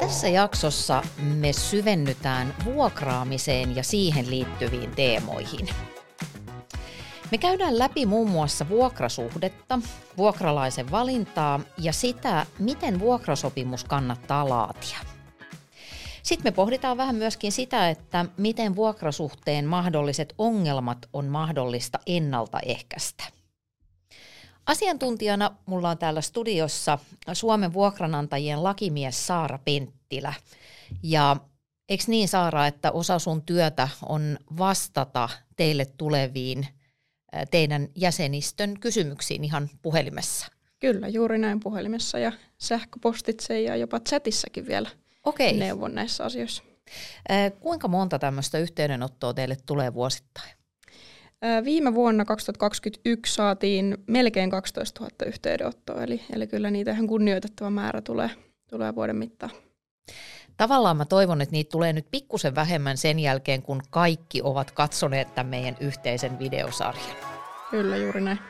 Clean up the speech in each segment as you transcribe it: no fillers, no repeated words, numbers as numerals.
Tässä jaksossa me syvennytään vuokraamiseen ja siihen liittyviin teemoihin. Me käydään läpi muun muassa vuokrasuhdetta, vuokralaisen valintaa ja sitä, miten vuokrasopimus kannattaa laatia. Sitten me pohditaan vähän myöskin sitä, että miten vuokrasuhteen mahdolliset ongelmat on mahdollista ennaltaehkäistä. Asiantuntijana mulla on täällä studiossa Suomen vuokranantajien lakimies Saara Penttilä. Ja eikö niin, Saara, että osa sun työtä on vastata teille tuleviin teidän jäsenistön kysymyksiin ihan puhelimessa? Kyllä, juuri näin, puhelimessa ja sähköpostitse ja jopa chatissakin vielä. Okei. Neuvon näissä asioissa. Kuinka monta tämmöistä yhteydenottoa teille tulee vuosittain? Viime vuonna 2021 saatiin melkein 12 000 yhteydenottoa, eli kyllä niitä ihan kunnioitettava määrä tulee vuoden mittaan. Tavallaan mä toivon, että niitä tulee nyt pikkusen vähemmän sen jälkeen, kun kaikki ovat katsoneet tämän meidän yhteisen videosarjan. Kyllä, juuri näin.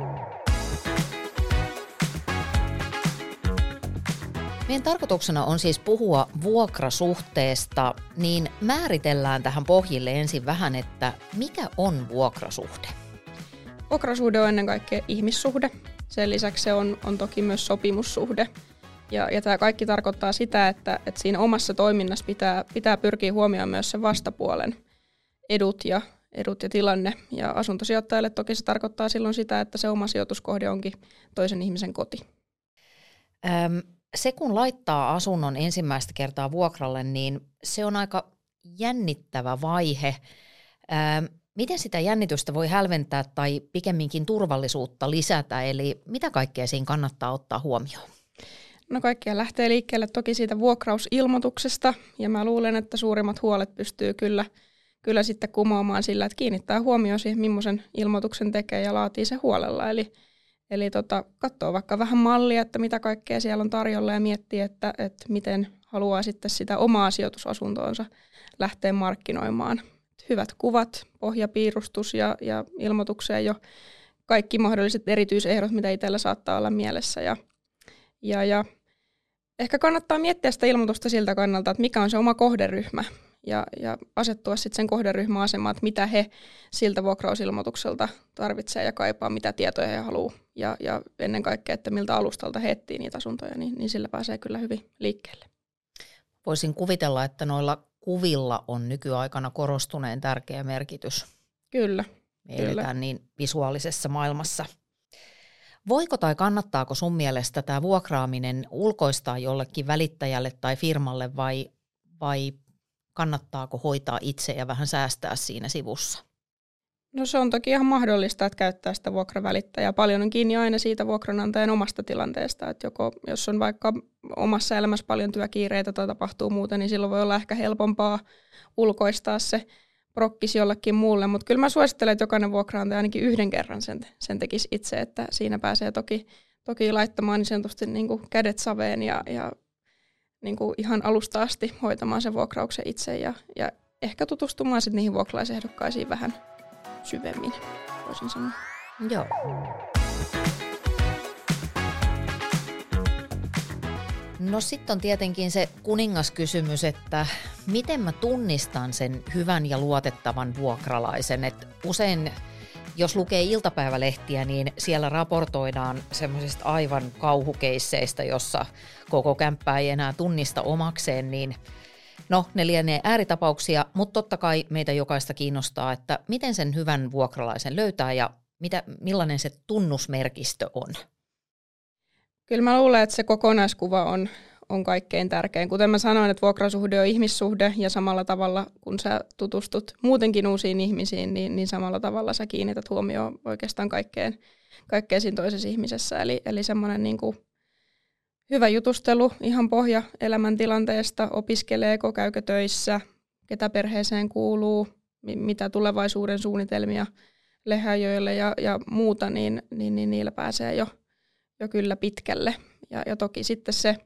Meidän tarkoituksena on siis puhua vuokrasuhteesta, niin määritellään tähän pohjille ensin vähän, että mikä on vuokrasuhde? Vuokrasuhde on ennen kaikkea ihmissuhde. Sen lisäksi se on toki myös sopimussuhde. Ja tämä kaikki tarkoittaa sitä, että siinä omassa toiminnassa pitää pyrkiä huomioimaan myös sen vastapuolen edut ja tilanne. Ja asuntosijoittajalle toki se tarkoittaa silloin sitä, että se oma sijoituskohde onkin toisen ihmisen koti. Se kun laittaa asunnon ensimmäistä kertaa vuokralle, niin se on aika jännittävä vaihe. Miten sitä jännitystä voi hälventää tai pikemminkin turvallisuutta lisätä? Eli mitä kaikkea siinä kannattaa ottaa huomioon? No kaikkea lähtee liikkeelle toki siitä vuokrausilmoituksesta, ja mä luulen, että suurimmat huolet pystyy kyllä sitten kumoamaan sillä, että kiinnittää huomioon siihen, millaisen ilmoituksen tekee ja laatii se huolella. Eli katsoo vaikka vähän mallia, että mitä kaikkea siellä on tarjolla ja miettii, että miten haluaa sitten sitä omaa sijoitusasuntoonsa lähteä markkinoimaan. Hyvät kuvat, pohjapiirustus ja ilmoitukseen jo kaikki mahdolliset erityisehdot, mitä itsellä saattaa olla mielessä. Ja ehkä kannattaa miettiä sitä ilmoitusta siltä kannalta, että mikä on se oma kohderyhmä ja asettua sitten sen kohderyhmän asemaan, että mitä he siltä vuokrausilmoitukselta tarvitsee ja kaipaa, mitä tietoja he haluaa ja ennen kaikkea, että miltä alustalta he etsii niitä asuntoja, niin sillä pääsee kyllä hyvin liikkeelle. Voisin kuvitella, että noilla kuvilla on nykyaikana korostuneen tärkeä merkitys. Kyllä. Me eletään niin visuaalisessa maailmassa. Voiko tai kannattaako sun mielestä tämä vuokraaminen ulkoistaa jollekin välittäjälle tai firmalle vai kannattaako hoitaa itse ja vähän säästää siinä sivussa? No se on toki ihan mahdollista, että käyttää sitä vuokravälittäjää. Paljon on kiinni aina siitä vuokranantajan omasta tilanteesta, että jos on vaikka omassa elämässä paljon työkiireitä tai tapahtuu muuta, niin silloin voi olla ehkä helpompaa ulkoistaa se prokkis jollekin muulle. Mutta kyllä mä suosittelen, että jokainen vuokranantaja ainakin yhden kerran sen tekisi itse, että siinä pääsee toki laittamaan niin sanotusti niin kuin kädet saveen ja niin kuin ihan alusta asti hoitamaan sen vuokrauksen itse ja ehkä tutustumaan sitten niihin vuokralaisehdokkaisiin vähän syvemmin, voisin sanoa. Joo. No sitten on tietenkin se kuningaskysymys, että miten mä tunnistan sen hyvän ja luotettavan vuokralaisen. Et usein, jos lukee iltapäivälehtiä, niin siellä raportoidaan semmoisista aivan kauhukeisseistä, jossa koko kämppää ei enää tunnista omakseen, niin no, ne lienee ääritapauksia, mutta totta kai meitä jokaista kiinnostaa, että miten sen hyvän vuokralaisen löytää ja millainen se tunnusmerkistö on. Kyllä mä luulen, että se kokonaiskuva on kaikkein tärkein. Kuten mä sanoin, että vuokrasuhde on ihmissuhde ja samalla tavalla, kun sä tutustut muutenkin uusiin ihmisiin, niin samalla tavalla sä kiinnität huomioon oikeastaan kaikkeen siinä toisessa ihmisessä. Eli semmoinen niin kuin hyvä jutustelu, ihan pohja elämäntilanteesta, opiskeleeko, käykö töissä, ketä perheeseen kuuluu, mitä tulevaisuuden suunnitelmia lehäjöille ja muuta, niin niillä pääsee jo kyllä pitkälle. Ja toki sitten se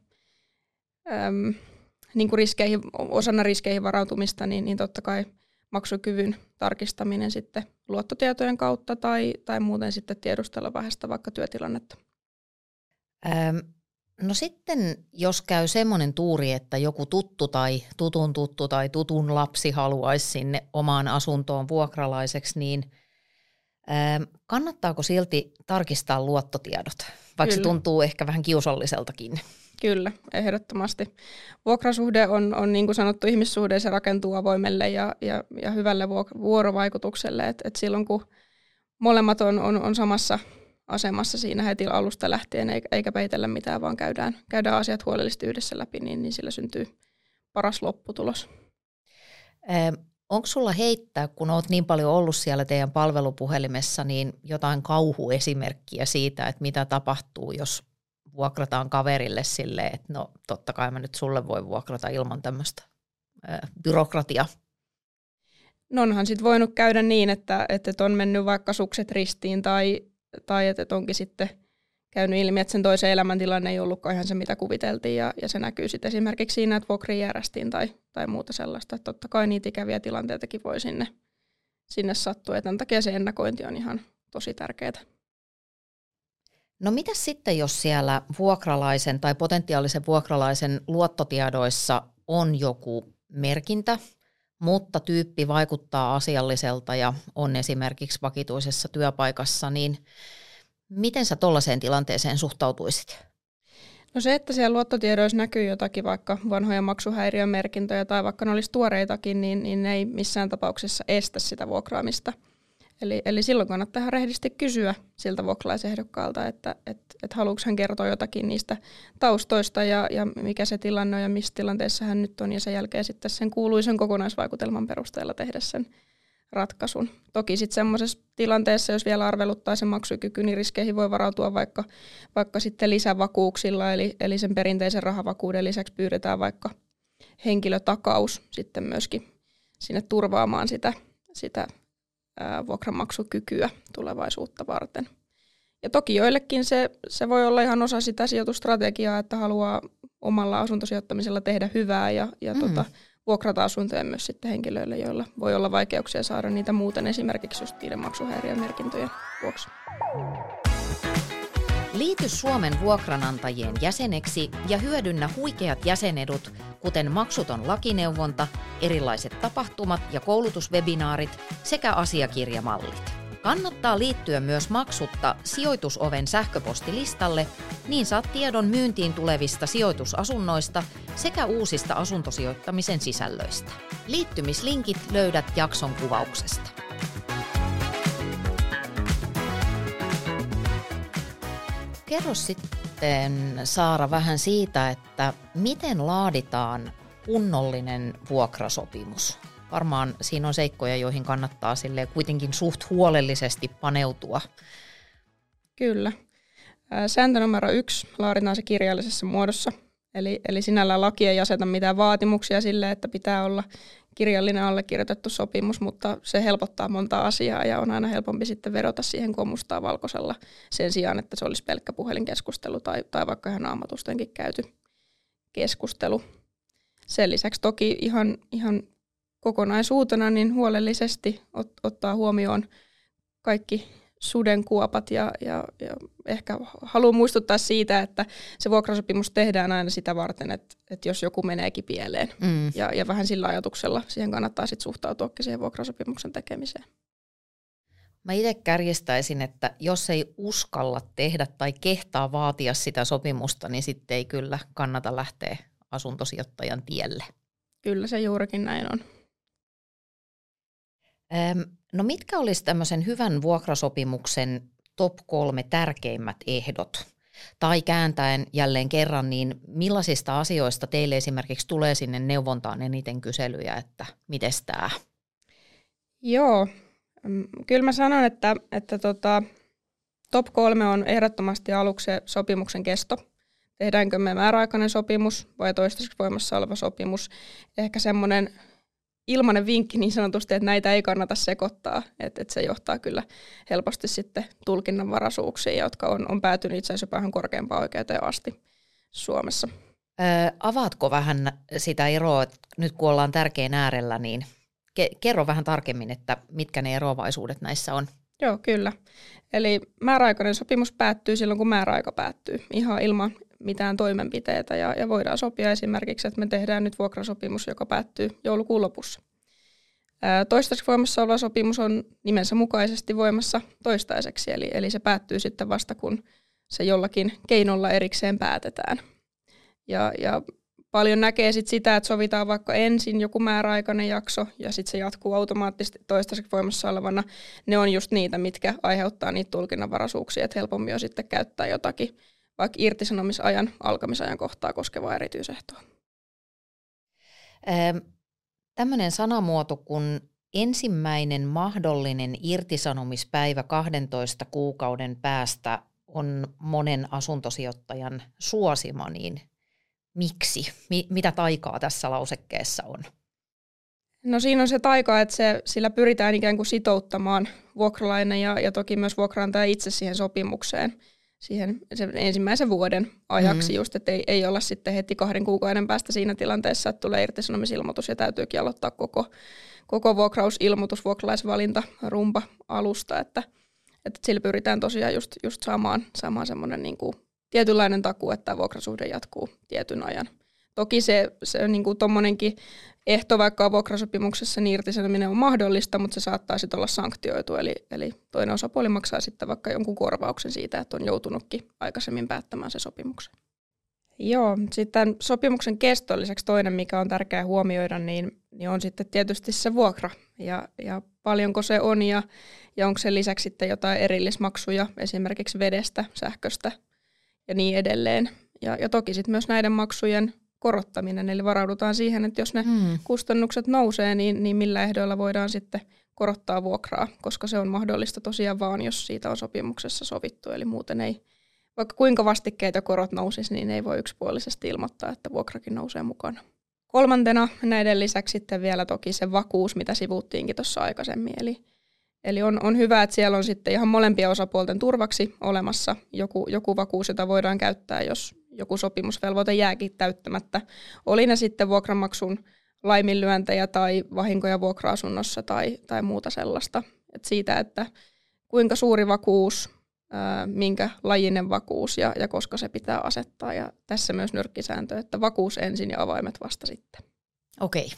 niin kuin osana riskeihin varautumista, niin totta kai maksukyvyn tarkistaminen sitten luottotietojen kautta tai muuten sitten tiedustella vähän sitä vaikka työtilannetta. No sitten, jos käy semmoinen tuuri, että joku tuttu tai tutun lapsi haluaisi sinne omaan asuntoon vuokralaiseksi, niin kannattaako silti tarkistaa luottotiedot, vaikka se tuntuu ehkä vähän kiusalliseltakin? Kyllä, ehdottomasti. Vuokrasuhde on niin kuin sanottu ihmissuhde, se rakentuu avoimelle ja hyvälle vuorovaikutukselle. Et silloin kun molemmat on samassa asemassa siinä heti alusta lähtien, eikä peitellä mitään, vaan käydään asiat huolellisesti yhdessä läpi, niin sillä syntyy paras lopputulos. Onko sulla heittää, kun olet niin paljon ollut siellä teidän palvelupuhelimessa, niin jotain kauhuesimerkkiä siitä, että mitä tapahtuu, jos vuokrataan kaverille silleen, että no totta kai mä nyt sulle voi vuokrata ilman tämmöistä byrokratiaa? No onhan sitten voinut käydä niin, että on mennyt vaikka sukset ristiin tai että onkin sitten käynyt ilmi, että sen toisen elämäntilanne ei ollutkaan ihan se, mitä kuviteltiin, ja se näkyy sitten esimerkiksi siinä, että vuokria järjestiin tai muuta sellaista. Että totta kai niitä ikäviä tilanteitakin voi sinne sattua, ja tämän takia se ennakointi on ihan tosi tärkeää. No mitäs sitten, jos siellä vuokralaisen tai potentiaalisen vuokralaisen luottotiedoissa on joku merkintä, mutta tyyppi vaikuttaa asialliselta ja on esimerkiksi vakituisessa työpaikassa, niin miten sä tollaiseen tilanteeseen suhtautuisit? No se, että siellä luottotiedoissa näkyy jotakin vaikka vanhoja maksuhäiriömerkintöjä tai vaikka ne olisi tuoreitakin, niin ne ei missään tapauksessa estä sitä vuokraamista. Eli silloin kannattaa ihan rehdisti kysyä siltä vuokralaisehdokkaalta, että haluatko hän kertoa jotakin niistä taustoista ja mikä se tilanne on ja missä tilanteessa hän nyt on, ja sen jälkeen sitten sen kuuluisen kokonaisvaikutelman perusteella tehdä sen ratkaisun. Toki sitten semmoisessa tilanteessa, jos vielä arveluttaa sen maksukyky, niin riskeihin voi varautua vaikka sitten lisävakuuksilla, eli sen perinteisen rahavakuuden lisäksi pyydetään vaikka henkilötakaus sitten myöskin sinne turvaamaan sitä vuokranmaksukykyä tulevaisuutta varten. Ja toki joillekin se voi olla ihan osa sitä sijoitusstrategiaa, että haluaa omalla asuntosijoittamisella tehdä hyvää ja vuokrata asuntoja myös sitten henkilöille, joilla voi olla vaikeuksia saada niitä muuten esimerkiksi just niiden maksuhäiriömerkintöjen vuoksi. Liity Suomen vuokranantajien jäseneksi ja hyödynnä huikeat jäsenedut, kuten maksuton lakineuvonta, erilaiset tapahtumat ja koulutuswebinaarit sekä asiakirjamallit. Kannattaa liittyä myös maksutta Sijoitusoven sähköpostilistalle, niin saat tiedon myyntiin tulevista sijoitusasunnoista sekä uusista asuntosijoittamisen sisällöistä. Liittymislinkit löydät jakson kuvauksesta. Kerro sitten, Saara, vähän siitä, että miten laaditaan kunnollinen vuokrasopimus. Varmaan siinä on seikkoja, joihin kannattaa kuitenkin suht huolellisesti paneutua. Kyllä. Sääntö numero 1 laaditaan se kirjallisessa muodossa. Eli sinällään laki ei aseta mitään vaatimuksia sille, että pitää olla kirjallinen allekirjoitettu sopimus, mutta se helpottaa monta asiaa ja on aina helpompi sitten vedota siihen, kun mustaa valkoisella sen sijaan, että se olisi pelkkä puhelinkeskustelu tai vaikka ihan naamatustenkin käyty keskustelu. Sen lisäksi toki ihan kokonaisuutena niin huolellisesti ottaa huomioon kaikki sudenkuopat ja ehkä haluan muistuttaa siitä, että se vuokrasopimus tehdään aina sitä varten, että jos joku meneekin pieleen. Ja vähän sillä ajatuksella siihen kannattaa sitten suhtautuakin siihen vuokrasopimuksen tekemiseen. Mä itse kärjistäisin, että jos ei uskalla tehdä tai kehtaa vaatia sitä sopimusta, niin sitten ei kyllä kannata lähteä asuntosijoittajan tielle. Kyllä se juurikin näin on. No mitkä olisi tämmöisen hyvän vuokrasopimuksen top 3 tärkeimmät ehdot? Tai kääntäen jälleen kerran, niin millaisista asioista teille esimerkiksi tulee sinne neuvontaan eniten kyselyjä, että mites tämä? Joo, kyllä mä sanon, että top 3 on ehdottomasti aluksi se sopimuksen kesto. Tehdäänkö me määräaikainen sopimus vai toistaiseksi voimassa oleva sopimus? Ehkä semmoinen ilmainen vinkki niin sanotusti, että näitä ei kannata sekoittaa, että se johtaa kyllä helposti sitten tulkinnanvaraisuuksiin, jotka on päätynyt itse asiassa vähän korkeampaan oikeuteen asti Suomessa. Avaatko vähän sitä eroa, että nyt kun ollaan tärkeän äärellä, niin kerro vähän tarkemmin, että mitkä ne eroavaisuudet näissä on. Joo, kyllä. Eli määräaikainen sopimus päättyy silloin, kun määräaika päättyy, ihan ilman mitään toimenpiteitä ja voidaan sopia esimerkiksi, että me tehdään nyt vuokrasopimus, joka päättyy joulukuun lopussa. Toistaiseksi voimassa oleva sopimus on nimensä mukaisesti voimassa toistaiseksi, eli se päättyy sitten vasta, kun se jollakin keinolla erikseen päätetään. Ja paljon näkee sit sitä, että sovitaan vaikka ensin joku määräaikainen jakso ja sitten se jatkuu automaattisesti toistaiseksi voimassa olevana. Ne on just niitä, mitkä aiheuttaa niitä tulkinnanvaraisuuksia, että helpommin on sitten käyttää jotakin vaikka irtisanomisajan alkamisajan kohtaa koskevaa erityisehtoa. Tämmöinen sanamuoto kuin ensimmäinen mahdollinen irtisanomispäivä 12 kuukauden päästä on monen asuntosijoittajan suosima, niin miksi? Mitä taikaa tässä lausekkeessa on? No siinä on se taika, että sillä pyritään ikään kuin sitouttamaan vuokralainen ja toki myös vuokraantaja itse siihen sopimukseen siihen sen ensimmäisen vuoden ajaksi just, että ei olla sitten heti 2 kuukauden päästä siinä tilanteessa, että tulee irtisanomisilmoitus ja täytyykin aloittaa koko vuokrausilmoitus, vuokralaisvalinta, rumpa alusta, että sillä pyritään tosiaan just saamaan semmoinen niin kuin tietynlainen takuu, että vuokrasuhde jatkuu tietyn ajan. Toki se niin kuin tommonenkin ehto vaikka vuokrasopimuksessa niin irtisanominen on mahdollista, mutta se saattaa sitten olla sanktioitu, eli toinen osapuoli maksaa sitten vaikka jonkun korvauksen siitä, että on joutunutkin aikaisemmin päättämään se sopimuksen. Joo, sitten sopimuksen keston lisäksi toinen, mikä on tärkeää huomioida, niin on sitten tietysti se vuokra ja paljonko se on ja onko se lisäksi sitten jotain erillismaksuja esimerkiksi vedestä, sähköstä ja niin edelleen. Ja toki sitten myös näiden maksujen korottaminen, eli varaudutaan siihen, että jos ne kustannukset nousee, niin millä ehdoilla voidaan sitten korottaa vuokraa, koska se on mahdollista tosiaan vaan, jos siitä on sopimuksessa sovittu, eli muuten ei, vaikka kuinka vastikkeita korot nousisi, niin ei voi yksipuolisesti ilmoittaa, että vuokrakin nousee mukana. Kolmantena näiden lisäksi sitten vielä toki se vakuus, mitä sivuttiinkin tuossa aikaisemmin, eli on hyvä, että siellä on sitten ihan molempien osapuolten turvaksi olemassa joku vakuus, jota voidaan käyttää, jos joku sopimusvelvoite jääkin täyttämättä. Oli ne sitten vuokranmaksun laiminlyöntejä tai vahinkoja vuokra-asunnossa tai muuta sellaista. Et siitä, että kuinka suuri vakuus, minkä lajinen vakuus ja koska se pitää asettaa. Ja tässä myös nyrkkisääntö, että vakuus ensin ja avaimet vasta sitten. Okei.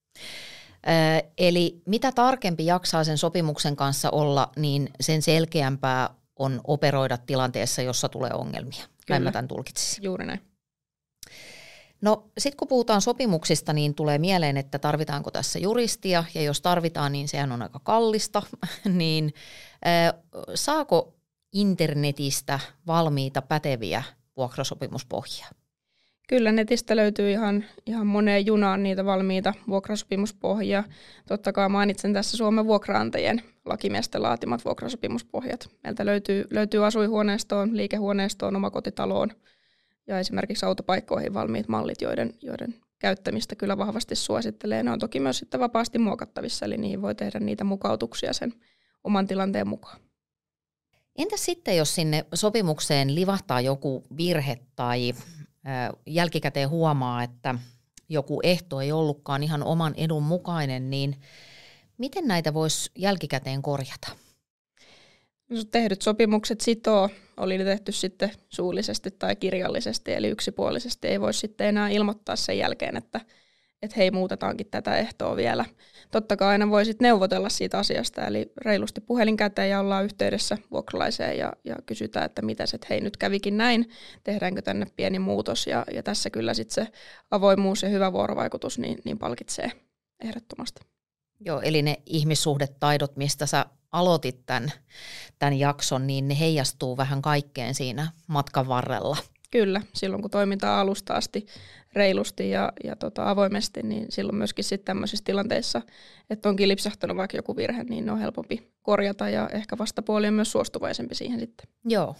Eli mitä tarkempi jaksaa sen sopimuksen kanssa olla, niin sen selkeämpää on operoida tilanteessa, jossa tulee ongelmia. Näin mä tämän tulkitsisin. Juuri näin. No sitten kun puhutaan sopimuksista, niin tulee mieleen, että tarvitaanko tässä juristia, ja jos tarvitaan, niin sehän on aika kallista, niin saako internetistä valmiita päteviä vuokrasopimuspohjia? Kyllä netistä löytyy ihan moneen junaan niitä valmiita vuokrasopimuspohjia. Totta kai mainitsen tässä Suomen vuokraantajien lakimiesten laatimat vuokrasopimuspohjat. Meiltä löytyy asuinhuoneistoon, liikehuoneistoon, omakotitaloon ja esimerkiksi autopaikkoihin valmiit mallit, joiden käyttämistä kyllä vahvasti suosittelee. Ne on toki myös sitten vapaasti muokattavissa, eli niihin voi tehdä niitä mukautuksia sen oman tilanteen mukaan. Entäs sitten, jos sinne sopimukseen livahtaa joku virhe tai jälkikäteen huomaa, että joku ehto ei ollutkaan ihan oman edun mukainen, niin miten näitä voisi jälkikäteen korjata? No, tehdyt sopimukset sitoo, oli ne tehty sitten suullisesti tai kirjallisesti, eli yksipuolisesti ei voi sitten enää ilmoittaa sen jälkeen, että hei, muutetaankin tätä ehtoa vielä. Totta kai aina voi sitten neuvotella siitä asiasta, eli reilusti puhelin käteen ja ollaan yhteydessä vuokralaiseen ja kysytään, että mitäs, että hei, nyt kävikin näin, tehdäänkö tänne pieni muutos, ja tässä kyllä sitten se avoimuus ja hyvä vuorovaikutus niin palkitsee ehdottomasti. Joo, eli ne ihmissuhdetaidot, mistä sä aloitit tämän jakson, niin ne heijastuu vähän kaikkeen siinä matkan varrella. Kyllä, silloin kun toimitaan alusta asti reilusti ja avoimesti, niin silloin myöskin sitten tämmöisissä tilanteissa, että onkin lipsahtanut vaikka joku virhe, niin on helpompi korjata ja ehkä vastapuoli on myös suostuvaisempi siihen sitten. Joo.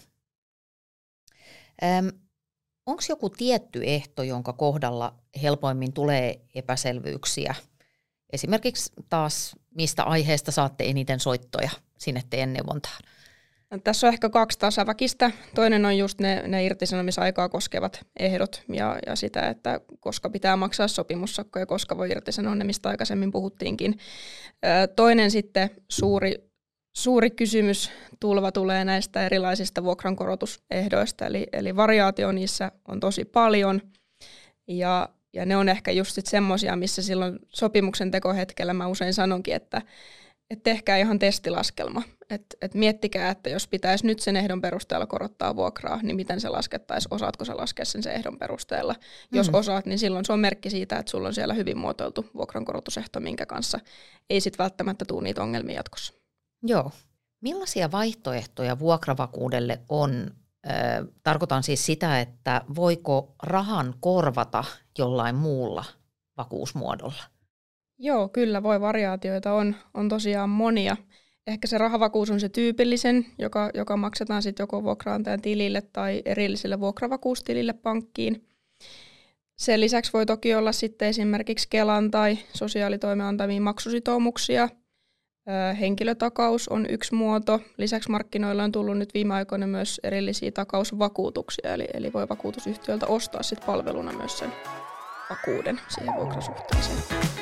Onko joku tietty ehto, jonka kohdalla helpoimmin tulee epäselvyyksiä? Esimerkiksi taas, mistä aiheesta saatte eniten soittoja sinne teidän neuvontaan? Tässä on ehkä 2 tasaväkistä. Toinen on just ne irtisanomisaikaa koskevat ehdot ja sitä, että koska pitää maksaa sopimussakko ja koska voi irtisanoa ne, mistä aikaisemmin puhuttiinkin. Toinen sitten suuri suuri kysymystulva tulee näistä erilaisista vuokrankorotusehdoista, eli variaatio niissä on tosi paljon, ja ne on ehkä just semmoisia, missä silloin sopimuksen tekohetkellä mä usein sanonkin, että tehkää ihan testilaskelma. Et miettikää, että jos pitäisi nyt sen ehdon perusteella korottaa vuokraa, niin miten se laskettaisiin, osaatko sä laskea sen ehdon perusteella. Jos osaat, niin silloin se on merkki siitä, että sulla on siellä hyvin muotoiltu vuokrankorotusehto, minkä kanssa ei sitten välttämättä tule niitä ongelmia jatkossa. Joo. Millaisia vaihtoehtoja vuokravakuudelle on? Tarkoitan siis sitä, että voiko rahan korvata jollain muulla vakuusmuodolla? Joo, kyllä voi. Variaatioita on tosiaan monia. Ehkä se rahavakuus on se tyypillisen, joka maksetaan sitten joko vuokraantajan tilille tai erilliselle vuokravakuustilille pankkiin. Sen lisäksi voi toki olla sitten esimerkiksi Kelan tai sosiaalitoimen antamia maksusitoumuksia. Henkilötakaus on yksi muoto. Lisäksi markkinoilla on tullut nyt viime aikoina myös erillisiä takausvakuutuksia, eli voi vakuutusyhtiöltä ostaa sitten palveluna myös sen vakuuden siihen vuokrasuhteeseen.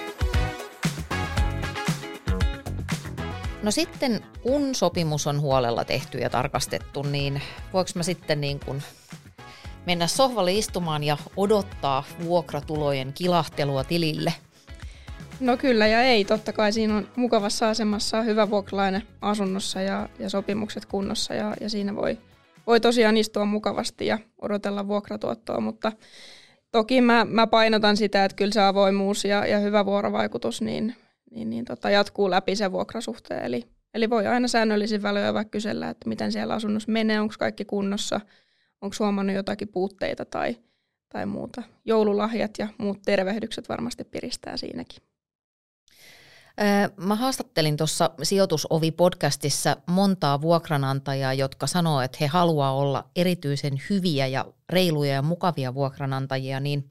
No sitten, kun sopimus on huolella tehty ja tarkastettu, niin voiko mä sitten niin kuin mennä sohvalle istumaan ja odottaa vuokratulojen kilahtelua tilille? No kyllä ja ei. Totta kai siinä on mukavassa asemassa hyvä vuokralainen asunnossa ja sopimukset kunnossa ja siinä voi tosiaan istua mukavasti ja odotella vuokratuottoa, mutta toki mä painotan sitä, että kyllä se avoimuus ja hyvä vuorovaikutus niin jatkuu läpi sen vuokrasuhteen. Eli voi aina säännöllisin väliin vaikka kysellä, että miten siellä asunnossa menee, onko kaikki kunnossa, onko huomannut jotakin puutteita tai muuta. Joululahjat ja muut tervehdykset varmasti piristää siinäkin. Mä haastattelin tuossa Sijoitusovi-podcastissa montaa vuokranantajaa, jotka sanoo, että he haluaa olla erityisen hyviä ja reiluja ja mukavia vuokranantajia, niin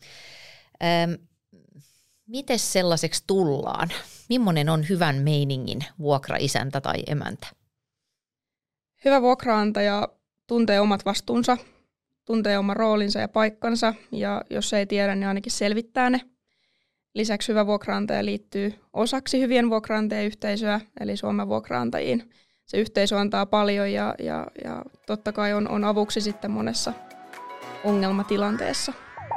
miten sellaiseksi tullaan? Millainen on hyvän meiningin vuokraisäntä tai emäntä? Hyvä vuokraantaja tuntee omat vastuunsa, tuntee oman roolinsa ja paikkansa, ja jos ei tiedä, niin ainakin selvittää ne. Lisäksi hyvä vuokraantaja liittyy osaksi hyvien vuokraantajien yhteisöä, eli Suomen vuokraantajiin. Se yhteisö antaa paljon ja totta kai on avuksi sitten monessa ongelmatilanteessa.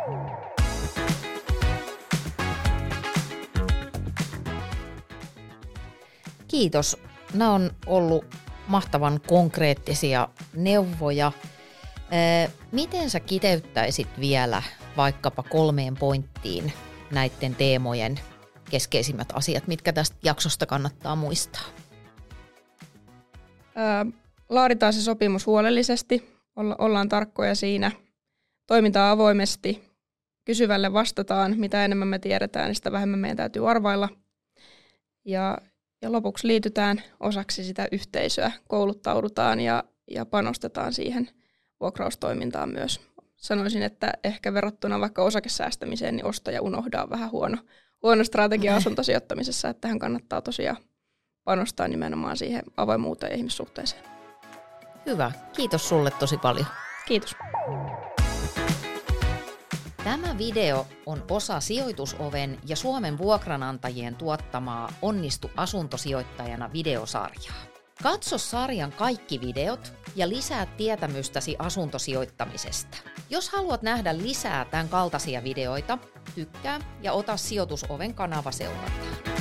Kiitos. Nämä on ollut mahtavan konkreettisia neuvoja. Miten sä kiteyttäisit vielä vaikkapa 3 pointtiin näiden teemojen keskeisimmät asiat, mitkä tästä jaksosta kannattaa muistaa? Laaditaan se sopimus huolellisesti, ollaan tarkkoja siinä, toimitaan avoimesti, kysyvälle vastataan, mitä enemmän me tiedetään, niin sitä vähemmän meidän täytyy arvailla. Ja lopuksi liitytään osaksi sitä yhteisöä, kouluttaudutaan ja panostetaan siihen vuokraustoimintaan myös. Sanoisin, että ehkä verrattuna vaikka osakesäästämiseen, niin ostaja unohdaa vähän huono strategia asuntosijoittamisessa, että tähän kannattaa tosiaan panostaa nimenomaan siihen avoimuuteen ja ihmissuhteeseen. Hyvä. Kiitos sulle tosi paljon. Kiitos. Tämä video on osa Sijoitusoven ja Suomen vuokranantajien tuottamaa Onnistu asuntosijoittajana -videosarjaa. Katso sarjan kaikki videot ja lisää tietämystäsi asuntosijoittamisesta. Jos haluat nähdä lisää tämän kaltaisia videoita, tykkää ja ota Sijoitusoven kanava seurantaan.